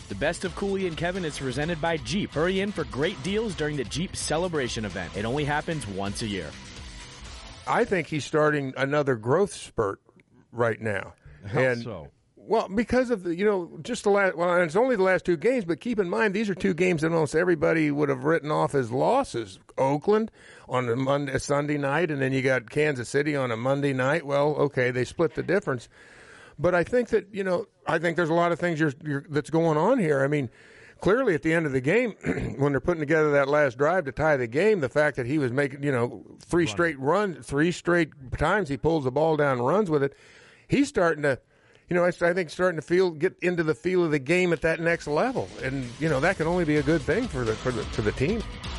The Best of Cooley and Kevin is presented by Jeep. Hurry in for great deals during the Jeep Celebration event. It only happens once a year. I think he's starting another growth spurt right now. How so? Well, because of just the last. Well, it's only the last two games, but keep in mind these are two games that almost everybody would have written off as losses. Oakland on a Sunday night, and then you got Kansas City on a Monday night. Well, okay, they split the difference. But I think that I think there's a lot of things that's going on here. I mean, clearly at the end of the game, when they're putting together that last drive to tie the game, the fact that he was making three straight times he pulls the ball down and runs with it, he's starting to. I think starting to get into the feel of the game at that next level, and that can only be a good thing for the team.